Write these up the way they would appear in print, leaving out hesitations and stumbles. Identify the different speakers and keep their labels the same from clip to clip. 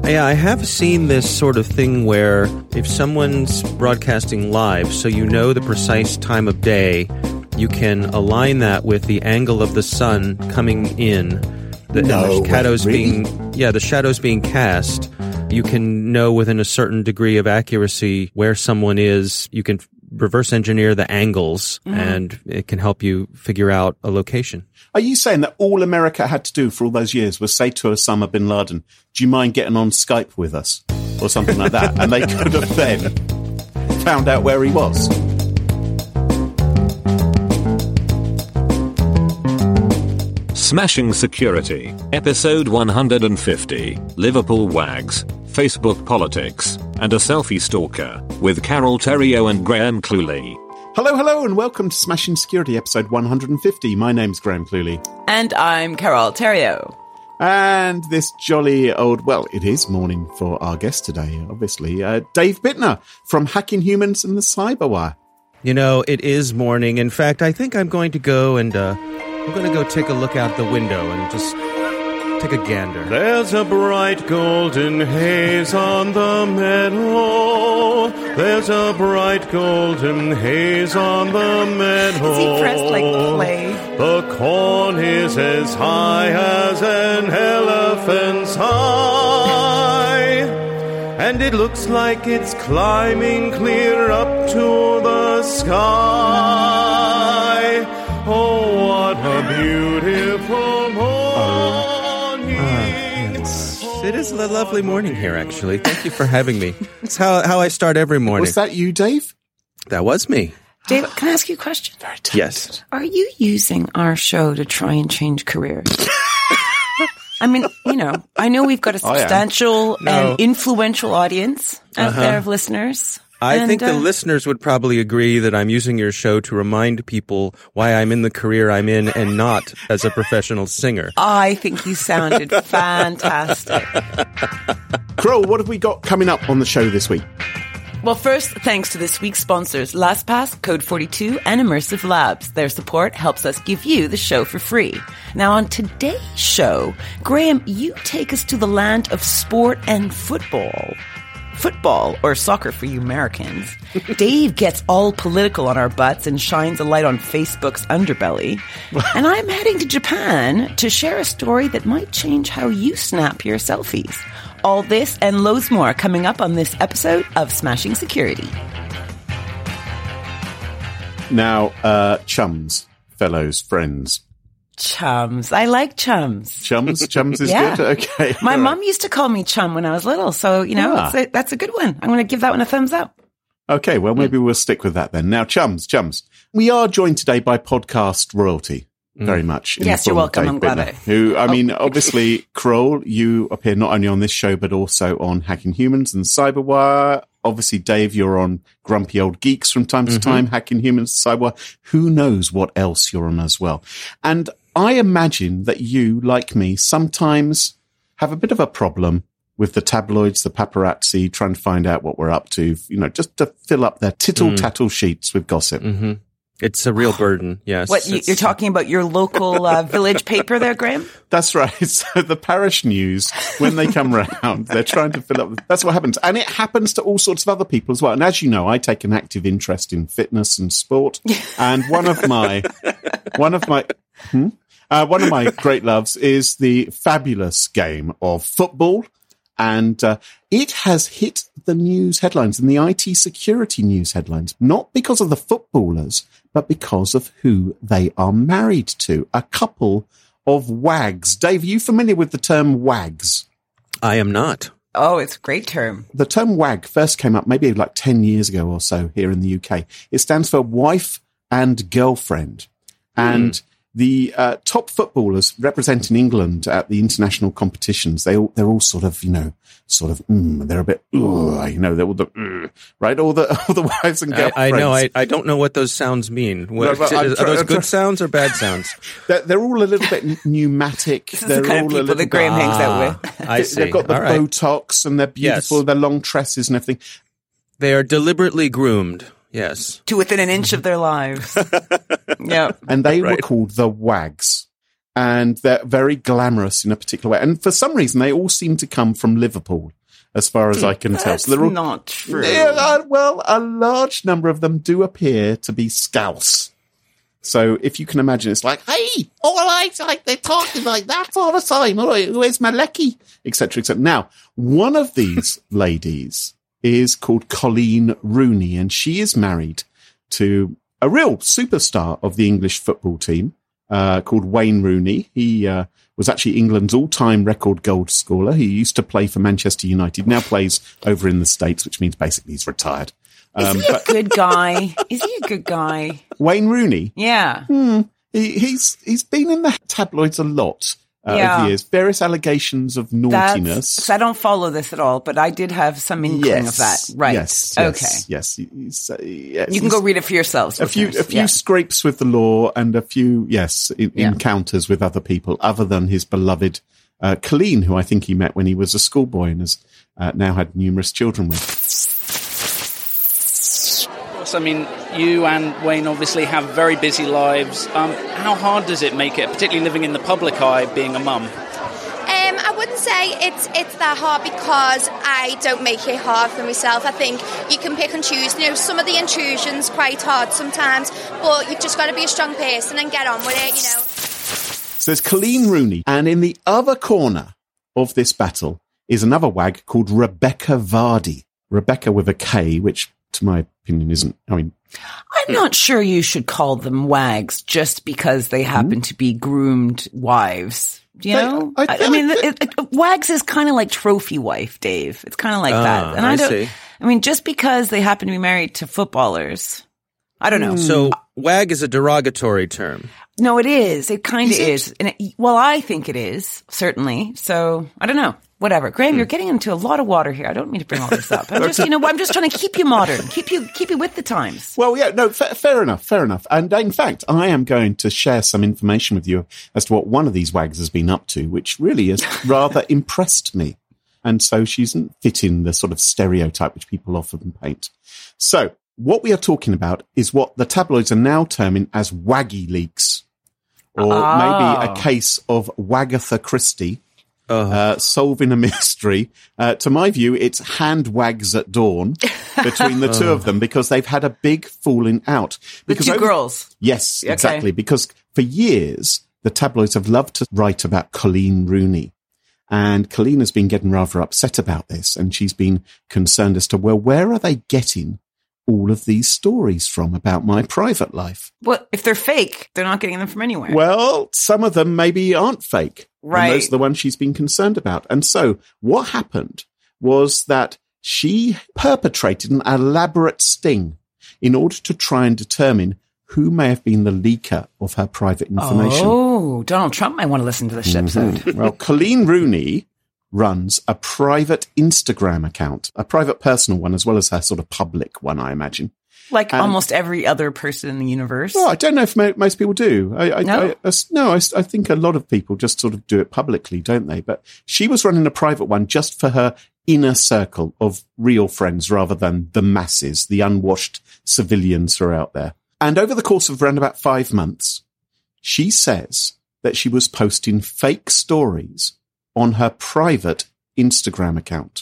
Speaker 1: Yeah, I have seen this sort of thing where if someone's broadcasting live, so you know the precise time of day, you can align that with the angle of the sun coming in. The shadows being cast. You can know within a certain degree of accuracy where someone is. You can reverse engineer the angles, and it can help you figure out a location.
Speaker 2: Are you saying that all America had to do for all those years was say to Osama bin Laden, do you mind getting on Skype with us? Or something like that. And they could have then found out where he was.
Speaker 3: Smashing Security, episode 150, Liverpool Wags, Facebook Politics, and a Selfie Stalker, with Carol Terrio and Graham Cluley.
Speaker 2: Hello, and welcome to Smashing Security, episode 150. My name's Graham Cluley.
Speaker 4: And I'm Carol Terrio.
Speaker 2: And this jolly old, well, it is morning for our guest today, obviously, Dave Bittner from Hacking Humans and the Cyberwire.
Speaker 1: You know, it is morning. In fact, I think I'm going to go and I'm going to go take a look out the window and just take a gander. There's a bright golden haze on the meadow. There's a bright golden haze on the meadow.
Speaker 4: Is he pressed like play?
Speaker 1: The corn is as high as an elephant's high. And it looks like it's climbing clear up to the sky. Oh, what a beautiful morning. Yes. It is a lovely morning here, actually. Thank you for having me. It's how I start every morning.
Speaker 2: Was that you, Dave?
Speaker 1: That was me.
Speaker 4: Dave, can I ask you a question?
Speaker 2: Very talented.
Speaker 1: Yes.
Speaker 4: Are you using our show to try and change careers? I mean, you know, I know we've got a substantial and influential audience out there of listeners.
Speaker 1: I think the listeners would probably agree that I'm using your show to remind people why I'm in the career I'm in and not as a professional singer.
Speaker 4: I think you sounded fantastic.
Speaker 2: Kroll, what have we got coming up on the show this week?
Speaker 4: Well, first, thanks to this week's sponsors, LastPass, Code 42, and Immersive Labs. Their support helps us give you the show for free. Now, on today's show, Graham, you take us to the land of sport and football. Football, or soccer for you Americans. Dave gets all political on our butts and shines a light on Facebook's underbelly. And I'm heading to Japan to share a story that might change how you snap your selfies. All this and loads more coming up on this episode of Smashing Security.
Speaker 2: Now, chums, fellows, friends.
Speaker 4: Chums. I like chums.
Speaker 2: Chums is good? Okay.
Speaker 4: My mum used to call me chum when I was little, so, you know, that's a good one. I'm going to give that one a thumbs up.
Speaker 2: Okay, well, maybe we'll stick with that then. Now, chums. We are joined today by podcast royalty. Very much.
Speaker 4: Yes, you're welcome. I'm glad
Speaker 2: Who, I mean, obviously, Kroll, you appear not only on this show, but also on Hacking Humans and Cyberwire. Obviously, Dave, you're on Grumpy Old Geeks from time to time, Hacking Humans, Cyberwire. Who knows what else you're on as well. And I imagine that you, like me, sometimes have a bit of a problem with the tabloids, the paparazzi, trying to find out what we're up to, you know, just to fill up their tittle-tattle sheets with gossip.
Speaker 1: Mm-hmm. It's a real burden, yes.
Speaker 4: What, you're talking about your local village paper there, Graham?
Speaker 2: That's right. So the parish news, when they come round, they're trying to fill up. That's what happens. And it happens to all sorts of other people as well. And as you know, I take an active interest in fitness and sport. And one of my great loves is the fabulous game of football. And it has hit the news headlines and the IT security news headlines, not because of the footballers, but because of who they are married to. A couple of wags. Dave, are you familiar with the term wags?
Speaker 1: I am not.
Speaker 4: Oh, it's a great term.
Speaker 2: The term wag first came up maybe like 10 years ago or so here in the UK. It stands for wife and girlfriend. And the top footballers representing England at the international competitions, they're all sort of, they're a bit, they're all the, right? All the wives and girlfriends.
Speaker 1: I know. I don't know what those sounds mean. Are those good sounds or bad sounds?
Speaker 2: They're all a little bit pneumatic.
Speaker 4: This is the kind of people that Graham hangs out with.
Speaker 1: I see.
Speaker 2: They've got the Botox and they're beautiful, their long tresses and everything.
Speaker 1: They are deliberately groomed. Yes.
Speaker 4: To within an inch of their lives. Yeah.
Speaker 2: And they were called the Wags. and they're very glamorous in a particular way. And for some reason, they all seem to come from Liverpool, as far as I can tell.
Speaker 4: That's
Speaker 2: So they're all,
Speaker 4: not true.
Speaker 2: well, a large number of them do appear to be Scouse. So if you can imagine, it's like, hey, all right, like they're talking like that all the time. All right, where's my lecky? Etc. Etc. Now, one of these ladies is called Colleen Rooney, and she is married to a real superstar of the English football team called Wayne Rooney. He was actually England's all-time record goal scorer. He used to play for Manchester United, now plays over in the States, which means basically he's retired.
Speaker 4: Is he a good guy? Is he a good guy?
Speaker 2: Wayne Rooney?
Speaker 4: Yeah.
Speaker 2: He's been in the tabloids a lot over the years. Various allegations of naughtiness.
Speaker 4: So I don't follow this at all, but I did have some inkling of that. Right.
Speaker 2: Yes.
Speaker 4: Okay.
Speaker 2: Yes.
Speaker 4: You can go read it for yourselves.
Speaker 2: A few scrapes with the law and a few, encounters with other people other than his beloved Colleen, who I think he met when he was a schoolboy and has now had numerous children with.
Speaker 5: I mean, you and Wayne obviously have very busy lives. How hard does it make it, particularly living in the public eye, being a mum?
Speaker 6: I wouldn't say it's that hard because I don't make it hard for myself. I think you can pick and choose. You know, some of the intrusions quite hard sometimes, but you've just got to be a strong person and get on with it, you know.
Speaker 2: So there's Colleen Rooney, and in the other corner of this battle is another wag called Rebecca Vardy. Rebecca with a K, which to my opinion isn't, I'm
Speaker 4: not sure you should call them wags just because they happen to be groomed wives. You know? I mean, wags is kind of like trophy wife, Dave. It's kind of like that. And I see. I mean, just because they happen to be married to footballers, I don't know.
Speaker 1: So wag is a derogatory term.
Speaker 4: No, it is. It kind of is. And I think it is, certainly. So, I don't know. Whatever. Graham, you're getting into a lot of water here. I don't mean to bring all this up. I'm just trying to keep you modern, keep you with the times.
Speaker 2: Well, yeah, no, fair enough. And in fact, I am going to share some information with you as to what one of these wags has been up to, which really has rather impressed me. And so she doesn't fit in the sort of stereotype which people often paint. So what we are talking about is what the tabloids are now terming as waggy leaks, or maybe a case of Wagatha Christie. Solving a mystery. To my view, it's hand wags at dawn between the two of them because they've had a big falling out. Because
Speaker 4: the two girls.
Speaker 2: Yes, exactly. Because for years, the tabloids have loved to write about Colleen Rooney. And Colleen has been getting rather upset about this. And she's been concerned as to, well, where are they getting all of these stories from about my private life?
Speaker 4: Well, if they're fake, they're not getting them from anywhere.
Speaker 2: Well, some of them maybe aren't fake.
Speaker 4: Right.
Speaker 2: And those are the ones she's been concerned about. And so what happened was that she perpetrated an elaborate sting in order to try and determine who may have been the leaker of her private information.
Speaker 4: Oh, Donald Trump might want to listen to this episode.
Speaker 2: Well, Colleen Rooney runs a private Instagram account, a private personal one, as well as her sort of public one, I imagine.
Speaker 4: Like almost every other person in the universe.
Speaker 2: Well, I don't know if most people do.
Speaker 4: No?
Speaker 2: I think a lot of people just sort of do it publicly, don't they? But she was running a private one just for her inner circle of real friends rather than the masses, the unwashed civilians who are out there. And over the course of around about 5 months, she says that she was posting fake stories on her private Instagram account.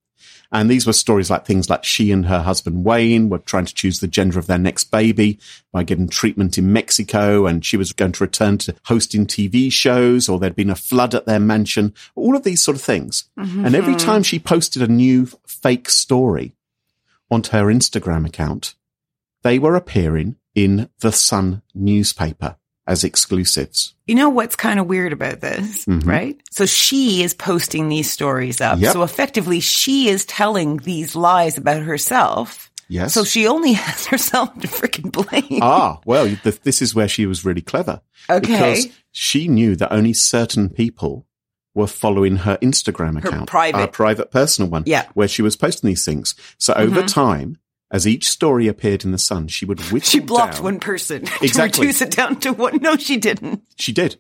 Speaker 2: And these were stories like things like she and her husband Wayne were trying to choose the gender of their next baby by getting treatment in Mexico, and she was going to return to hosting TV shows, or there'd been a flood at their mansion, all of these sort of things. Mm-hmm. And every time she posted a new fake story onto her Instagram account, they were appearing in the Sun newspaper as exclusives.
Speaker 4: You know what's kind of weird about this, right? So she is posting these stories up.
Speaker 2: Yep.
Speaker 4: So effectively, she is telling these lies about herself.
Speaker 2: Yes.
Speaker 4: So she only has herself to freaking blame.
Speaker 2: Well, this is where she was really clever.
Speaker 4: Okay.
Speaker 2: Because she knew that only certain people were following her Instagram account.
Speaker 4: Her
Speaker 2: private personal one.
Speaker 4: Yeah.
Speaker 2: Where she was posting these things. So over time, as each story appeared in the Sun, she would whittle
Speaker 4: She blocked
Speaker 2: down.
Speaker 4: one person
Speaker 2: Exactly.
Speaker 4: to reduce it down to one. No, she didn't.
Speaker 2: She did.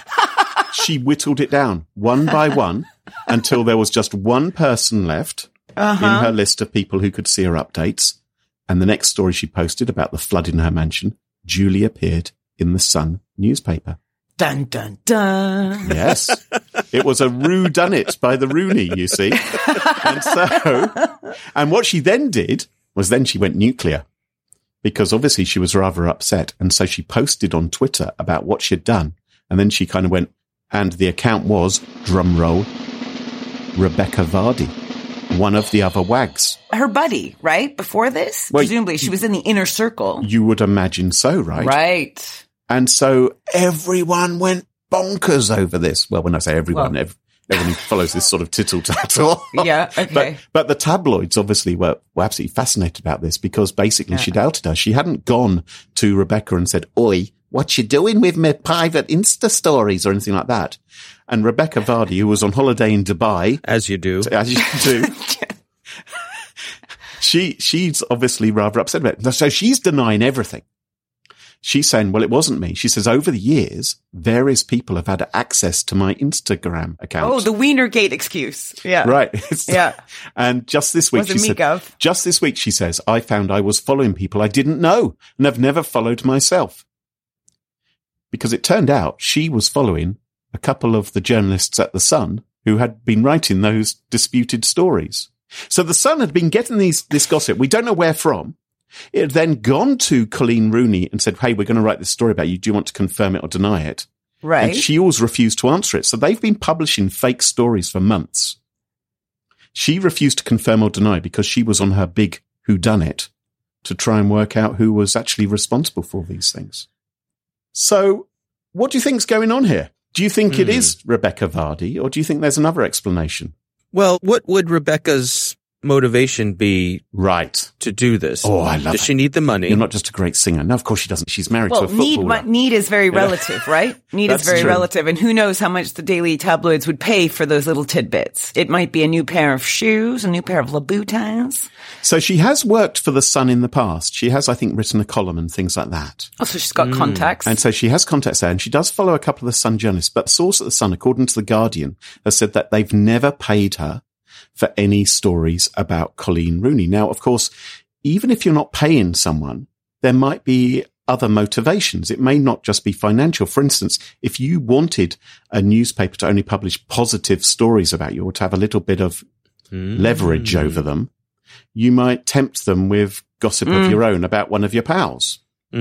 Speaker 2: She whittled it down one by one until there was just one person left in her list of people who could see her updates. And the next story she posted about the flood in her mansion duly appeared in the Sun newspaper.
Speaker 4: Dun, dun, dun.
Speaker 2: Yes. It was a Roo done it by the Rooney, you see. And what she then did was then she went nuclear, because obviously she was rather upset. And so she posted on Twitter about what she'd done. And then she kind of went, and the account was, drum roll, Rebecca Vardy, one of the other wags.
Speaker 4: Her buddy, right? Before this?
Speaker 2: Well,
Speaker 4: presumably she was in the inner circle.
Speaker 2: You would imagine so, right?
Speaker 4: Right.
Speaker 2: And so everyone went bonkers over this. Well, when I say everyone, everyone who follows this sort of tittle-tattle.
Speaker 4: Yeah, okay.
Speaker 2: But the tabloids obviously were absolutely fascinated about this, because basically she doubted her. She hadn't gone to Rebecca and said, "Oi, what you doing with my private Insta stories?" or anything like that. And Rebecca Vardy, who was on holiday in Dubai.
Speaker 1: As you do.
Speaker 2: She's obviously rather upset about it. So she's denying everything. She's saying, well, it wasn't me. She says, over the years, various people have had access to my Instagram account.
Speaker 4: Oh, the Wienergate excuse. Yeah.
Speaker 2: Right.
Speaker 4: Yeah.
Speaker 2: And just this week, she says, I found I was following people I didn't know and have never followed myself. Because it turned out she was following a couple of the journalists at The Sun who had been writing those disputed stories. So The Sun had been getting this gossip. We don't know where from. It had then gone to Colleen Rooney and said, hey, we're going to write this story about you. Do you want to confirm it or deny it?
Speaker 4: Right.
Speaker 2: And she always refused to answer it. So they've been publishing fake stories for months. She refused to confirm or deny because she was on her big whodunit to try and work out who was actually responsible for these things. So what do you think's going on here? Do you think it is Rebecca Vardy, or do you think there's another explanation?
Speaker 1: Well, what would Rebecca's motivation be to do this?
Speaker 2: Oh, I love it.
Speaker 1: Does she need the money?
Speaker 2: You're not just a great singer. No, of course she doesn't. She's married to a footballer.
Speaker 4: Need is very relative, right? Need is very relative. And who knows how much the daily tabloids would pay for those little tidbits. It might be a new pair of shoes, a new pair of Louboutins.
Speaker 2: So she has worked for The Sun in the past. She has, I think, written a column and things like that.
Speaker 4: Oh, so she's got contacts.
Speaker 2: And so she has contacts there, and she does follow a couple of The Sun journalists. But the source at The Sun, according to The Guardian, has said that they've never paid her for any stories about Colleen Rooney. Now, of course, even if you're not paying someone, there might be other motivations. It may not just be financial. For instance, if you wanted a newspaper to only publish positive stories about you or to have a little bit of leverage over them, you might tempt them with gossip of your own about one of your pals.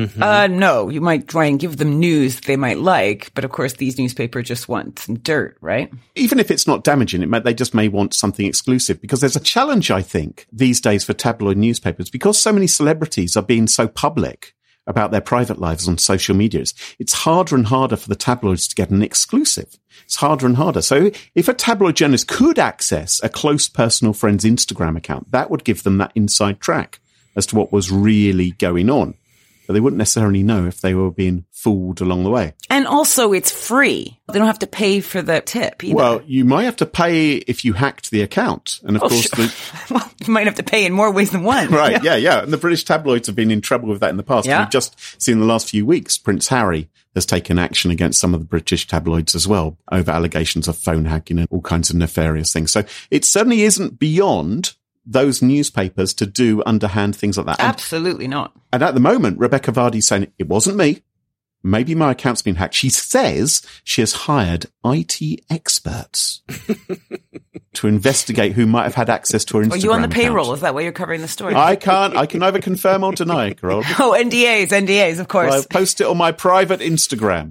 Speaker 4: No, you might try and give them news they might like, but of course these newspapers just want some dirt, right?
Speaker 2: Even if it's not damaging, they just may want something exclusive, because there's a challenge, I think, these days for tabloid newspapers, because so many celebrities are being so public about their private lives on social media. It's harder and harder for the tabloids to get an exclusive. It's harder and harder. So if a tabloid journalist could access a close personal friend's Instagram account, that would give them that inside track as to what was really going on. But they wouldn't necessarily know if they were being fooled along the way.
Speaker 4: And also it's free. They don't have to pay for the tip either.
Speaker 2: Well, you might have to pay if you hacked the account. And of course,
Speaker 4: well, you might have to pay in more ways than one.
Speaker 2: Right. Yeah. And the British tabloids have been in trouble with that in the past. Yeah. We've just seen in the last few weeks, Prince Harry has taken action against some of the British tabloids as well over allegations of phone hacking and all kinds of nefarious things. So it certainly isn't beyond those newspapers to do underhand things like that.
Speaker 4: Absolutely not.
Speaker 2: And at the moment, Rebecca Vardy's saying, it wasn't me. Maybe my account's been hacked. She says she has hired IT experts to investigate who might have had access to her Instagram
Speaker 4: account. Are you on the payroll?
Speaker 2: Account.
Speaker 4: Is that why you're covering the story?
Speaker 2: I can either confirm or deny, Carol.
Speaker 4: Oh, NDAs, of course.
Speaker 2: I'll post it on my private Instagram.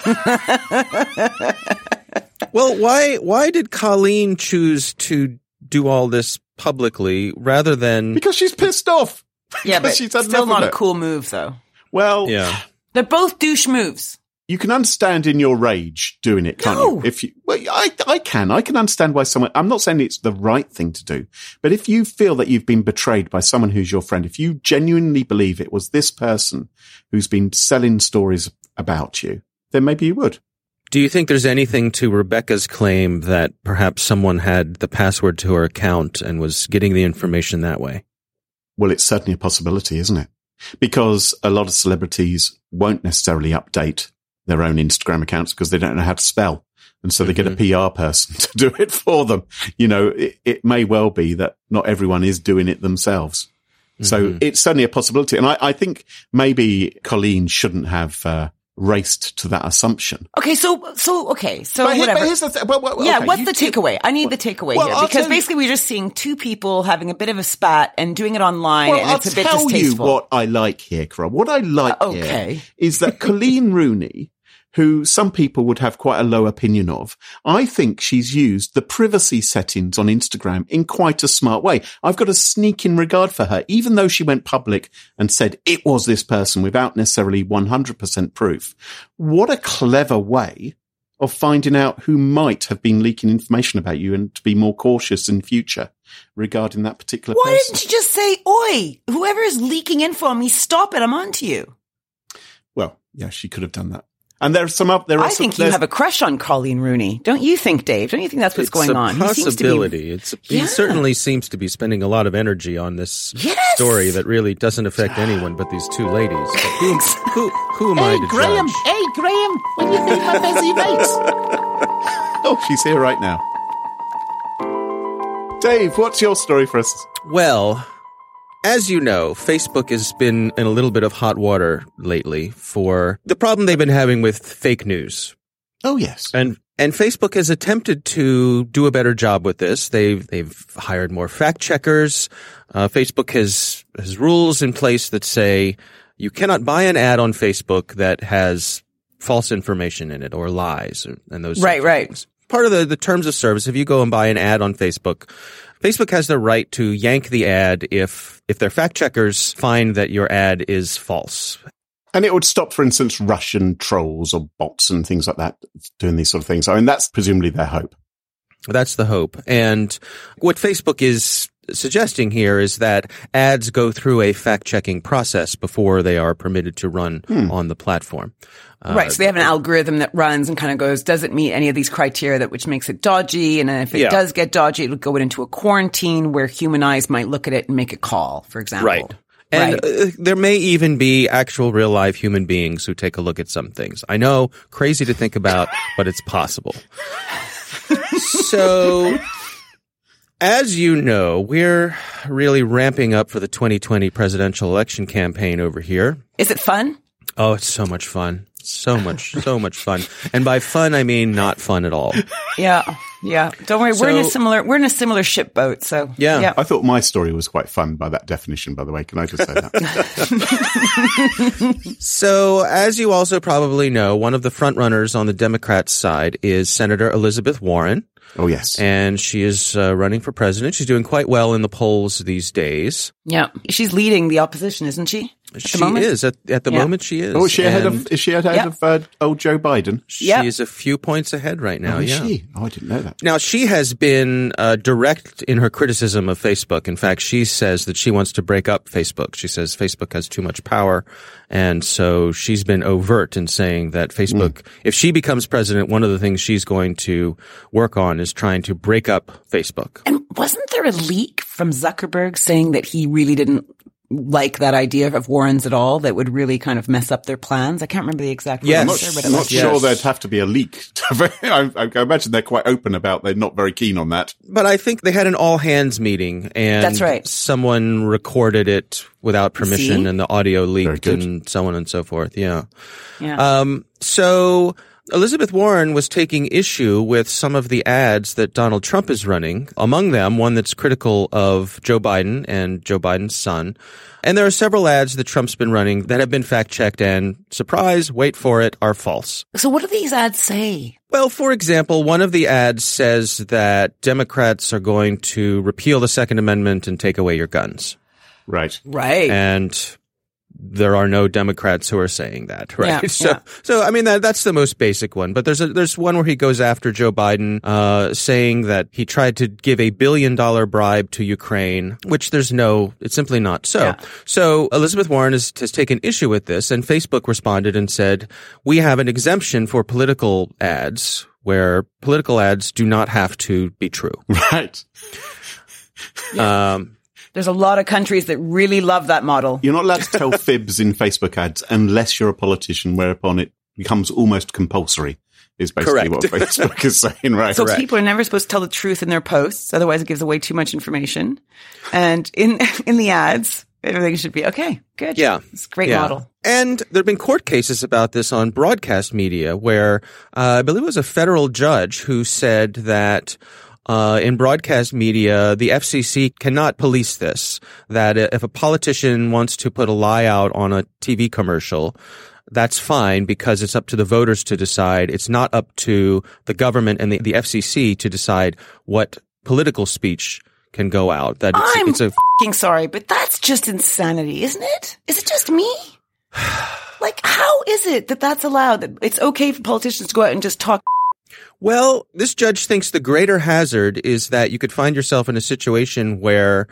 Speaker 1: Well, why did Colleen choose to do all this publicly rather than...
Speaker 2: Because she's pissed off.
Speaker 4: Yeah, but she's still not a cool move, though.
Speaker 2: Well,
Speaker 1: yeah.
Speaker 4: They're both douche moves.
Speaker 2: You can understand in your rage doing it, can't you? If you, well, I can understand why someone, I'm not saying it's the right thing to do, but if you feel that you've been betrayed by someone who's your friend, if you genuinely believe it was this person who's been selling stories about you, then maybe you would.
Speaker 1: Do you think there's anything to Rebecca's claim that perhaps someone had the password to her account and was getting the information that way?
Speaker 2: Well, it's certainly a possibility, isn't it? Because a lot of celebrities won't necessarily update their own Instagram accounts because they don't know how to spell. And so they get a PR person to do it for them. You know, it may well be that not everyone is doing it themselves. So it's certainly a possibility. And I think maybe Colleen shouldn't have raced to that assumption.
Speaker 4: Okay, so whatever.
Speaker 2: Here's the
Speaker 4: what's the takeaway? I need the takeaway here, because basically we're just seeing two people having a bit of a spat and doing it online, and it's a bit distasteful.
Speaker 2: I'll tell you what I like here, Carol. What I like here is that Colleen Rooney, who some people would have quite a low opinion of, I think she's used the privacy settings on Instagram in quite a smart way. I've got a sneaking regard for her, even though she went public and said it was this person without necessarily 100% proof. What a clever way of finding out who might have been leaking information about you, and to be more cautious in future regarding that particular person.
Speaker 4: Why didn't you just say, oi, whoever is leaking info on me, stop it, I'm on to you?
Speaker 2: Well, yeah, she could have done that. And I
Speaker 4: think you have a crush on Colleen Rooney. Don't you think, Dave? Don't you think that's what's going on?
Speaker 1: It's a possibility. He certainly seems to be spending a lot of energy on this story that really doesn't affect anyone but these two ladies. But who am I to
Speaker 2: Graham,
Speaker 1: judge?
Speaker 2: Hey, Graham, what do you think of my busy mates? Oh, she's here right now. Dave, what's your story for us?
Speaker 1: Well, as you know, Facebook has been in a little bit of hot water lately for the problem they've been having with fake news.
Speaker 2: Oh, yes.
Speaker 1: And Facebook has attempted to do a better job with this. They've hired more fact checkers. Facebook has rules in place that say you cannot buy an ad on Facebook that has false information in it or lies and those sorts of things. Part of the terms of service, if you go and buy an ad on Facebook has the right to yank the ad if their fact checkers find that your ad is false.
Speaker 2: And it would stop, for instance, Russian trolls or bots and things like that doing these sort of things. I mean, that's presumably their hope.
Speaker 1: That's the hope. And what Facebook is suggesting here is that ads go through a fact-checking process before they are permitted to run on the platform.
Speaker 4: Right. So they have an algorithm that runs and kind of goes, does it meet any of these criteria which makes it dodgy? And then if it does get dodgy, it'll go into a quarantine where human eyes might look at it and make a call, for example.
Speaker 1: Right. And there may even be actual real life human beings who take a look at some things. I know, crazy to think about, but it's possible. So, as you know, we're really ramping up for the 2020 presidential election campaign over here.
Speaker 4: Is it fun?
Speaker 1: Oh, it's so much fun. So much fun. And by fun, I mean not fun at all.
Speaker 4: Yeah. Don't worry. We're in a similar ship boat. So
Speaker 1: yeah.
Speaker 2: I thought my story was quite fun by that definition, by the way. Can I just say that?
Speaker 1: So, as you also probably know, one of the front runners on the Democrats' side is Senator Elizabeth Warren.
Speaker 2: Oh, yes.
Speaker 1: And she is running for president. She's doing quite well in the polls these days.
Speaker 4: Yeah. She's leading the opposition, isn't she?
Speaker 1: She is. At the moment, she is.
Speaker 2: Oh, is she ahead of old Joe Biden?
Speaker 1: She's a few points ahead right now,
Speaker 2: is she? Oh, I didn't know that.
Speaker 1: Now, she has been direct in her criticism of Facebook. In fact, she says that she wants to break up Facebook. She says Facebook has too much power. And so she's been overt in saying that Facebook, if she becomes president, one of the things she's going to work on is trying to break up Facebook.
Speaker 4: And wasn't there a leak from Zuckerberg saying that he really didn't like that idea of Warren's at all, that would really kind of mess up their plans? I can't remember the exact
Speaker 2: I'm not sure there'd have to be a leak. I imagine they're quite open about they're not very keen on that.
Speaker 1: But I think they had an all-hands meeting, and
Speaker 4: that's right.
Speaker 1: Someone recorded it without permission, and the audio leaked and so on and so forth. Yeah. So Elizabeth Warren was taking issue with some of the ads that Donald Trump is running, among them one that's critical of Joe Biden and Joe Biden's son. And there are several ads that Trump's been running that have been fact-checked and, surprise, wait for it, are false.
Speaker 4: So what do these ads say?
Speaker 1: Well, for example, one of the ads says that Democrats are going to repeal the Second Amendment and take away your guns.
Speaker 2: Right.
Speaker 1: And there are no Democrats who are saying that, right? So I mean, that's the most basic one. But there's one where he goes after Joe Biden, saying that he tried to give $1 billion bribe to Ukraine, which it's simply not so. Yeah. So Elizabeth Warren has taken issue with this, and Facebook responded and said, we have an exemption for political ads where political ads do not have to be true.
Speaker 2: Right.
Speaker 4: There's a lot of countries that really love that model.
Speaker 2: You're not allowed to tell fibs in Facebook ads unless you're a politician, whereupon it becomes almost compulsory, is basically what Facebook is saying, right?
Speaker 4: So people are never supposed to tell the truth in their posts, otherwise it gives away too much information. And in the ads, Everything should be okay. Good.
Speaker 1: Yeah.
Speaker 4: It's a great model.
Speaker 1: And there have been court cases about this on broadcast media where I believe it was a federal judge who said that in broadcast media, the FCC cannot police this, that if a politician wants to put a lie out on a TV commercial, that's fine because it's up to the voters to decide. It's not up to the government and the FCC to decide what political speech can go out. That it's a
Speaker 4: f***ing sorry, but that's just insanity, isn't it? Is it just me? Like, how is it that that's allowed? That it's okay for politicians to go out and just talk?
Speaker 1: Well, this judge thinks the greater hazard is that you could find yourself in a situation where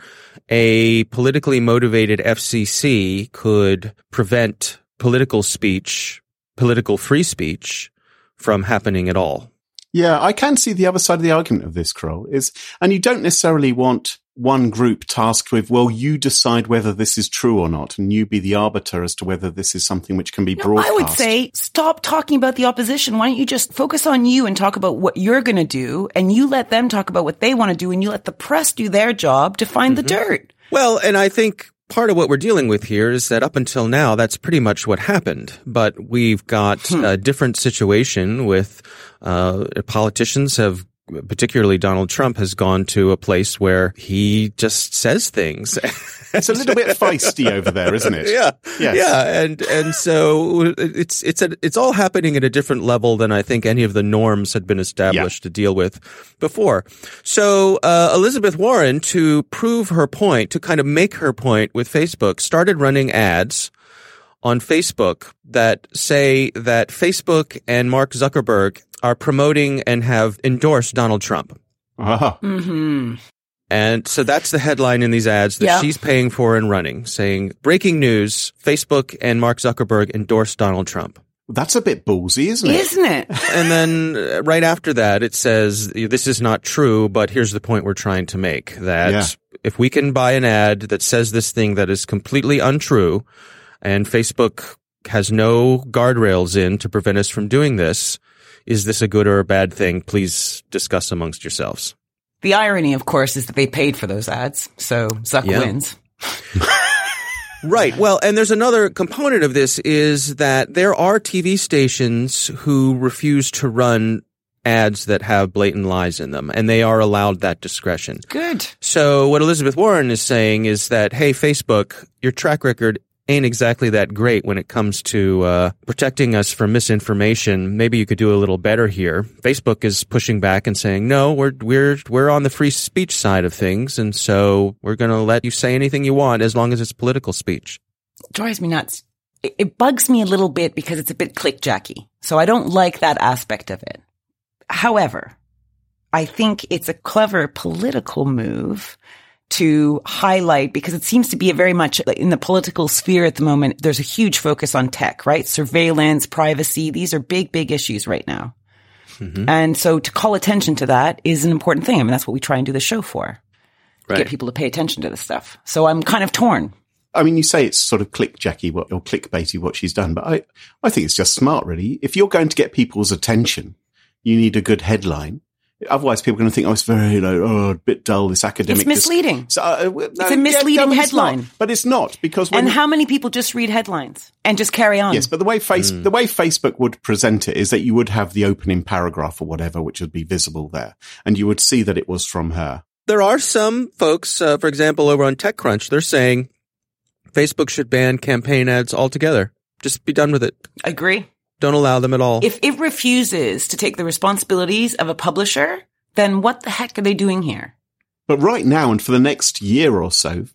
Speaker 1: a politically motivated FCC could prevent political speech, political free speech, from happening at all.
Speaker 2: Yeah, I can see the other side of the argument of this, Kroll, and you don't necessarily want one group tasked with, well, you decide whether this is true or not, and you be the arbiter as to whether this is something which can be broadcast.
Speaker 4: I would say stop talking about the opposition. Why don't you just focus on you and talk about what you're going to do, and you let them talk about what they want to do, and you let the press do their job to find the dirt.
Speaker 1: Well, and I think part of what we're dealing with here is that up until now, that's pretty much what happened. But we've got a different situation with politicians have, particularly Donald Trump, has gone to a place where he just says things.
Speaker 2: It's a little bit feisty over there, isn't it?
Speaker 1: Yeah.
Speaker 2: Yes.
Speaker 1: Yeah. And so it's all happening at a different level than I think any of the norms had been established to deal with before. So, Elizabeth Warren, to prove her point, to kind of make her point with Facebook, started running ads on Facebook that say that Facebook and Mark Zuckerberg are promoting and have endorsed Donald Trump.
Speaker 2: Uh-huh.
Speaker 4: Mm-hmm.
Speaker 1: And so that's the headline in these ads that she's paying for and running, saying, breaking news, Facebook and Mark Zuckerberg endorse Donald Trump.
Speaker 2: That's a bit ballsy, isn't it?
Speaker 4: Isn't it?
Speaker 1: And then right after that, it says, this is not true, but here's the point we're trying to make, that if we can buy an ad that says this thing that is completely untrue, and Facebook has no guardrails in to prevent us from doing this, is this a good or a bad thing? Please discuss amongst yourselves.
Speaker 4: The irony, of course, is that they paid for those ads, so Zuck wins.
Speaker 1: Right. Well, and there's another component of this is that there are TV stations who refuse to run ads that have blatant lies in them, and they are allowed that discretion.
Speaker 4: Good.
Speaker 1: So what Elizabeth Warren is saying is that, hey, Facebook, your track record ain't exactly that great when it comes to protecting us from misinformation. Maybe you could do a little better here. Facebook is pushing back and saying, no, we're on the free speech side of things, and so we're going to let you say anything you want as long as it's political speech.
Speaker 4: It drives me nuts. It bugs me a little bit because it's a bit clickjacky. So I don't like that aspect of it. However, I think it's a clever political move to highlight, because it seems to be a very much in the political sphere at the moment. There's a huge focus on tech, right? Surveillance, privacy. These are big, big issues right now. Mm-hmm. And so to call attention to that is an important thing. I mean, that's what we try and do the show for, to get people to pay attention to this stuff. So I'm kind of torn. I
Speaker 2: mean, you say it's sort of clickjacky or clickbaity what she's done, but I think it's just smart, really. If you're going to get people's attention, you need a good headline. Otherwise, people are going to think, it's very, a bit dull, this academic.
Speaker 4: It's misleading.
Speaker 2: It's
Speaker 4: a misleading headline.
Speaker 2: But it's not, because
Speaker 4: and how many people just read headlines and just carry on?
Speaker 2: Yes, but the way Facebook would present it is that you would have the opening paragraph or whatever, which would be visible there, and you would see that it was from her.
Speaker 1: There are some folks, for example, over on TechCrunch, they're saying Facebook should ban campaign ads altogether. Just be done with it.
Speaker 4: I agree.
Speaker 1: Don't allow them at all.
Speaker 4: If it refuses to take the responsibilities of a publisher, then what the heck are they doing here?
Speaker 2: But right now and for the next year or so,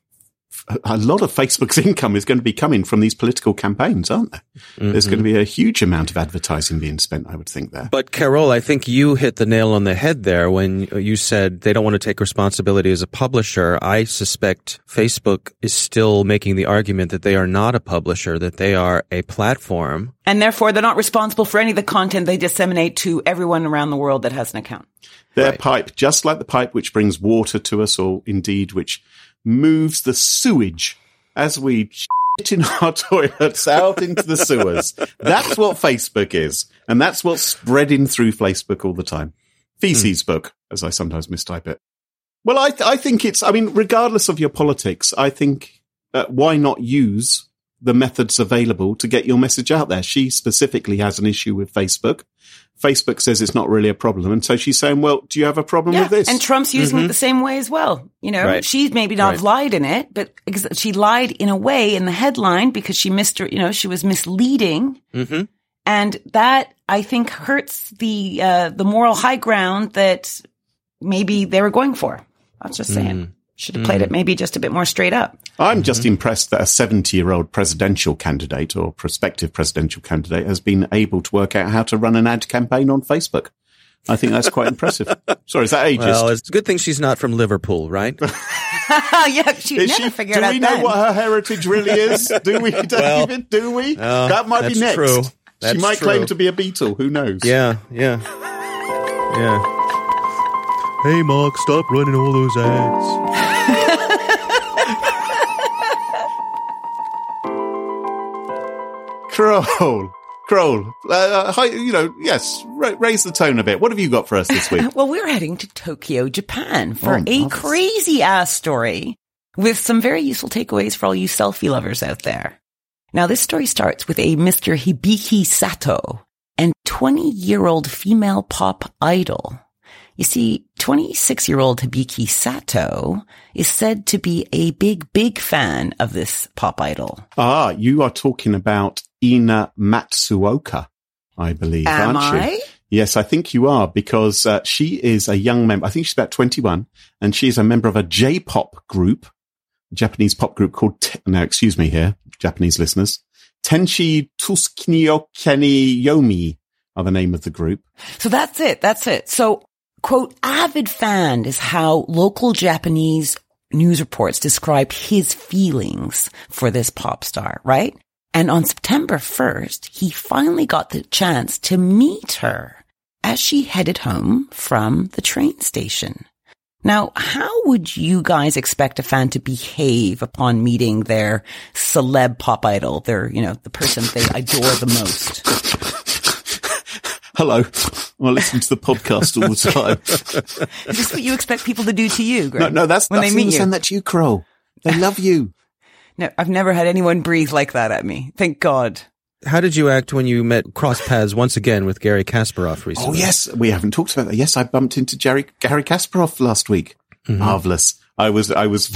Speaker 2: a lot of Facebook's income is going to be coming from these political campaigns, aren't there? Mm-hmm. There's going to be a huge amount of advertising being spent, I would think, there.
Speaker 1: But Carol, I think you hit the nail on the head there when you said they don't want to take responsibility as a publisher. I suspect Facebook is still making the argument that they are not a publisher, that they are a platform.
Speaker 4: And therefore, they're not responsible for any of the content they disseminate to everyone around the world that has an account.
Speaker 2: Their pipe, just like the pipe which brings water to us, or indeed which moves the sewage as we shit in our toilets out into the sewers. That's what Facebook is. And that's what's spreading through Facebook all the time. Feces book, as I sometimes mistype it. Well, I think regardless of your politics, I think why not use the methods available to get your message out there? She specifically has an issue with Facebook. Facebook says it's not really a problem. And so she's saying, well, do you have a problem with this?
Speaker 4: And Trump's using it the same way as well. You know,
Speaker 1: Right.
Speaker 4: she maybe not lied in it, but she lied in a way in the headline because she she was misleading.
Speaker 1: Mm-hmm.
Speaker 4: And that, I think, hurts the moral high ground that maybe they were going for. I was just saying. Should have played it maybe just a bit more straight up.
Speaker 2: I'm just impressed that a 70-year-old presidential candidate or prospective presidential candidate has been able to work out how to run an ad campaign on Facebook. I think that's quite impressive. Sorry, is that ageist?
Speaker 1: Well, it's a good thing she's not from Liverpool, right?
Speaker 4: Yeah, she'd never figure it out.
Speaker 2: Do we know what her heritage really is? Do we, David? Do we? That might be
Speaker 1: that's
Speaker 2: next.
Speaker 1: true.
Speaker 2: She
Speaker 1: That's
Speaker 2: might
Speaker 1: true.
Speaker 2: claim to be a Beatle. Who knows?
Speaker 1: Yeah. Hey, Mark, stop running all those ads.
Speaker 2: Kroll, raise the tone a bit. What have you got for us this week?
Speaker 4: Well, we're heading to Tokyo, Japan for a
Speaker 2: marvelous.
Speaker 4: crazy-ass story with some very useful takeaways for all you selfie lovers out there. Now, this story starts with a Mr. Hibiki Sato and 20-year-old female pop idol. You see, 26-year-old Hibiki Sato is said to be a big fan of this pop idol.
Speaker 2: Ah, you are talking about Ina Matsuoka, I believe,
Speaker 4: Am
Speaker 2: aren't you?
Speaker 4: I?
Speaker 2: Yes, I think you are, because she is a young member. I think she's about 21, and she is a member of a J-pop group, a Japanese pop group called, now excuse me here, Japanese listeners, Tenshi Tsukinyoken Yomi are the name of the group.
Speaker 4: So that's it. So, quote, avid fan is how local Japanese news reports describe his feelings for this pop star, right? And on September 1st, he finally got the chance to meet her as she headed home from the train station. Now, how would you guys expect a fan to behave upon meeting their celeb pop idol, the person they adore the most?
Speaker 2: Hello. I listen to the podcast all the time.
Speaker 4: Is this what you expect people to do to you, Greg?
Speaker 2: No, that's
Speaker 4: when they meet you.
Speaker 2: Send that to you, Kroll. They love you.
Speaker 4: No, I've never had anyone breathe like that at me. Thank God.
Speaker 1: How did you act when you met cross paths once again with Gary Kasparov recently?
Speaker 2: Oh, yes. We haven't talked about that. Yes, I bumped into Gary Kasparov last week.
Speaker 1: Mm-hmm.
Speaker 2: Marvelous. I was,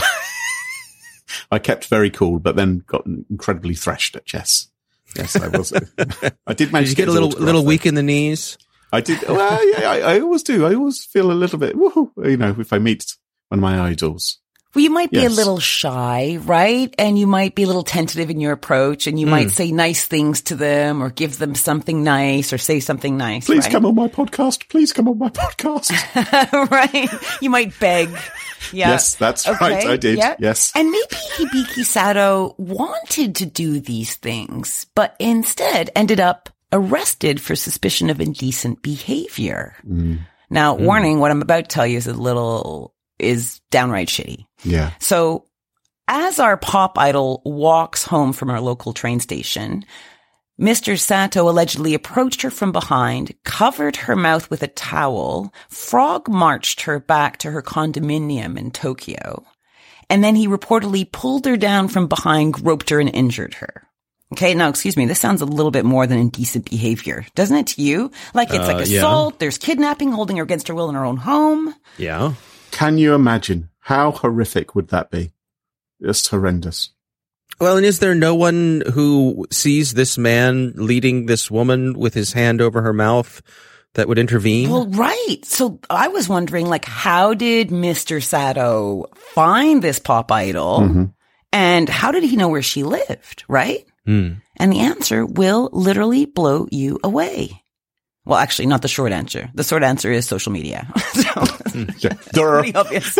Speaker 2: I kept very cool, but then got incredibly thrashed at chess. Yes, I was. I did manage
Speaker 1: Did you
Speaker 2: to
Speaker 1: get a little weak in the knees?
Speaker 2: I did. Well, yeah, I always do. I always feel a little bit, woohoo, if I meet one of my idols.
Speaker 4: Well, you might be
Speaker 2: Yes.
Speaker 4: a little shy, right? And you might be a little tentative in your approach, and you might say nice things to them or give them something nice or say something nice.
Speaker 2: Please
Speaker 4: right?
Speaker 2: come on my podcast. Please come on my podcast.
Speaker 4: Right? You might beg. Yeah.
Speaker 2: Yes, that's right. I did.
Speaker 4: Yeah.
Speaker 2: Yes.
Speaker 4: And maybe Hibiki Sato wanted to do these things, but instead ended up arrested for suspicion of indecent behavior. Now, warning, what I'm about to tell you is downright shitty.
Speaker 2: Yeah.
Speaker 4: So as our pop idol walks home from our local train station, Mr. Sato allegedly approached her from behind, covered her mouth with a towel, frog marched her back to her condominium in Tokyo, and then he reportedly pulled her down from behind, groped her, and injured her. Okay, now, excuse me, this sounds a little bit more than indecent behavior, doesn't it to you? Like it's like assault, there's kidnapping, holding her against her will in her own home.
Speaker 1: Yeah.
Speaker 2: Can you imagine how horrific would that be? Just horrendous.
Speaker 1: Well, and is there no one who sees this man leading this woman with his hand over her mouth that would intervene?
Speaker 4: Well, right. So I was wondering, how did Mr. Sato find this pop idol? And how did he know where she lived, right? And the answer will literally blow you away. Well, actually, not the short answer. The short answer is social media. Pretty obvious.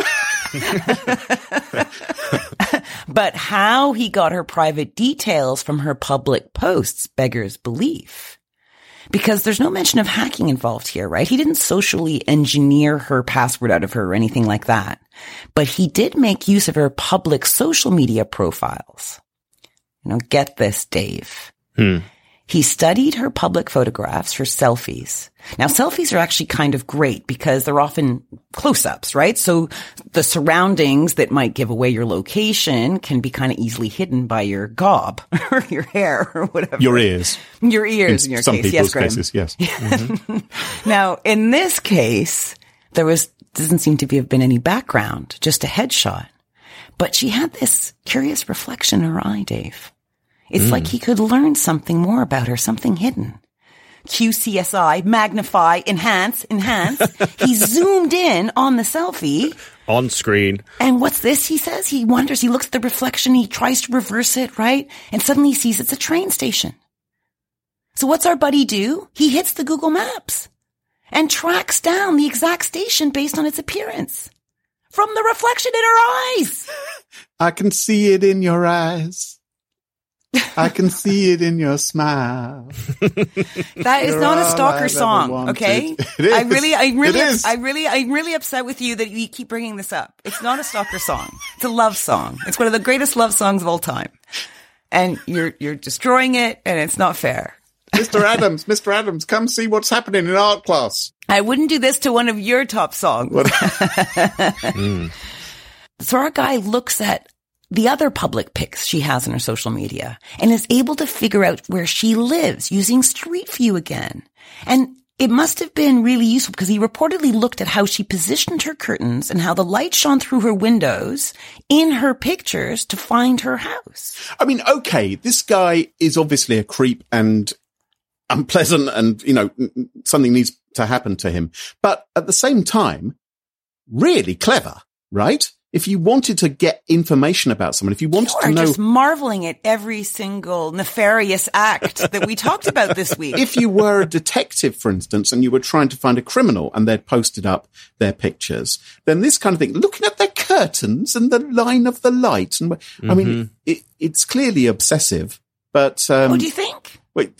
Speaker 4: But how he got her private details from her public posts beggars belief. Because there's no mention of hacking involved here, right? He didn't socially engineer her password out of her or anything like that. But he did make use of her public social media profiles. Get this, Dave. He studied her public photographs, her selfies. Now, selfies are actually kind of great because they're often close-ups, right? So the surroundings that might give away your location can be kind of easily hidden by your gob or your hair or whatever.
Speaker 2: Your ears.
Speaker 4: Your ears in your
Speaker 2: some
Speaker 4: case.
Speaker 2: people's
Speaker 4: Graham.
Speaker 2: cases, yes. Mm-hmm.
Speaker 4: Now, in this case, doesn't seem to have been any background, just a headshot. But she had this curious reflection in her eye, Dave. It's like he could learn something more about her, something hidden. QCSI, magnify, enhance. He zoomed in on the selfie.
Speaker 1: On screen.
Speaker 4: And what's this, he says? He wonders, he looks at the reflection, he tries to reverse it, right? And suddenly he sees it's a train station. So what's our buddy do? He hits the Google Maps and tracks down the exact station based on its appearance. From the reflection in her eyes.
Speaker 2: I can see it in your eyes. I can see it in your smile.
Speaker 4: That is not a stalker song, okay?
Speaker 2: It is.
Speaker 4: I'm really upset with you that you keep bringing this up. It's not a stalker song. It's a love song. It's one of the greatest love songs of all time. And you're destroying it, and it's not fair.
Speaker 2: Mr. Adams, come see what's happening in art class.
Speaker 4: I wouldn't do this to one of your top songs. So our guy looks at the other public pics she has on her social media and is able to figure out where she lives using Street View again. And it must have been really useful because he reportedly looked at how she positioned her curtains and how the light shone through her windows in her pictures to find her house.
Speaker 2: I mean, okay, this guy is obviously a creep and unpleasant and, something needs to happen to him. But at the same time, really clever, right? If you wanted to get information about someone, if you wanted to know...
Speaker 4: You're just marveling at every single nefarious act that we talked about this week.
Speaker 2: If you were a detective, for instance, and you were trying to find a criminal and they'd posted up their pictures, then this kind of thing, looking at their curtains and the line of the light, and I mean, it's clearly obsessive, but...
Speaker 4: do you think?
Speaker 2: Wait,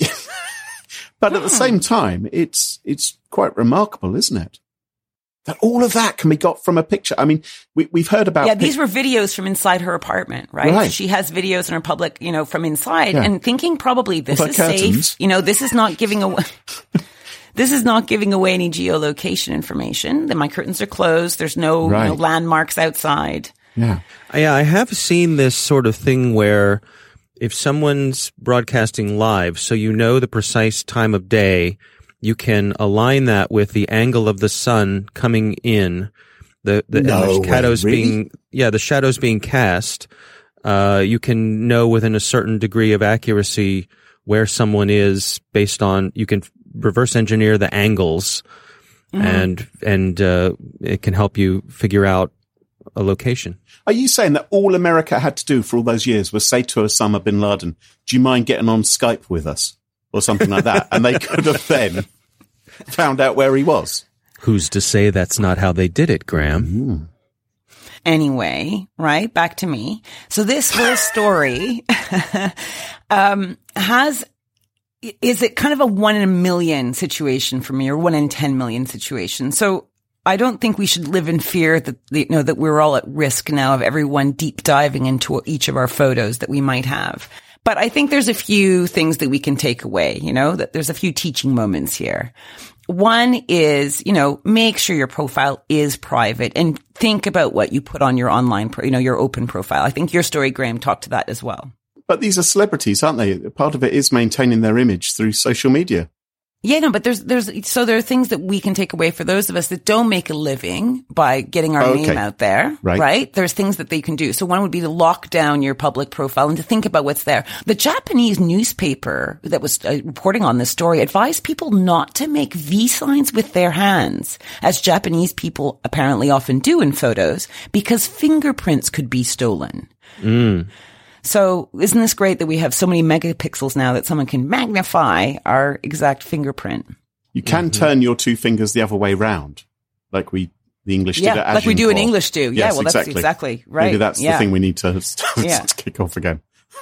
Speaker 2: but at the same time, it's quite remarkable, isn't it? That all of that can be got from a picture. I mean, we've heard about...
Speaker 4: Yeah, these were videos from inside her apartment, right? She has videos in her public, from inside and thinking probably this is
Speaker 2: curtains.
Speaker 4: safe. This is not giving away... This is not giving away any geolocation information. That my curtains are closed. There's no landmarks outside.
Speaker 2: Yeah.
Speaker 1: Yeah, I have seen this sort of thing where if someone's broadcasting live, so you know the precise time of day, you can align that with the angle of the sun coming in, the shadows the shadows being cast. You can know within a certain degree of accuracy where someone is based on, you can reverse engineer the angles and it can help you figure out a location.
Speaker 2: Are you saying that all America had to do for all those years was say to Osama bin Laden, do you mind getting on Skype with us? Or something like that. And they could have then found out where he was.
Speaker 1: Who's to say that's not how they did it, Graham?
Speaker 4: Anyway, right, back to me. So this whole story is it kind of a 1 in a million situation for me, or 1 in 10 million situation? So I don't think we should live in fear that, that we're all at risk now of everyone deep diving into each of our photos that we might have. But I think there's a few things that we can take away, that there's a few teaching moments here. One is, make sure your profile is private and think about what you put on your online, your open profile. I think your story, Graham, talked to that as well.
Speaker 2: But these are celebrities, aren't they? Part of it is maintaining their image through social media.
Speaker 4: Yeah, no, but there are things that we can take away for those of us that don't make a living by getting our name out there, right? There's things that they can do. So one would be to lock down your public profile and to think about what's there. The Japanese newspaper that was reporting on this story advised people not to make V signs with their hands, as Japanese people apparently often do in photos, because fingerprints could be stolen. So isn't this great that we have so many megapixels now that someone can magnify our exact fingerprint?
Speaker 2: You can turn your two fingers the other way round, like the English did at Agincourt.
Speaker 4: Like we do in English do.
Speaker 2: Yes,
Speaker 4: yeah, well, that's exactly right.
Speaker 2: Maybe that's the thing we need to kick off again.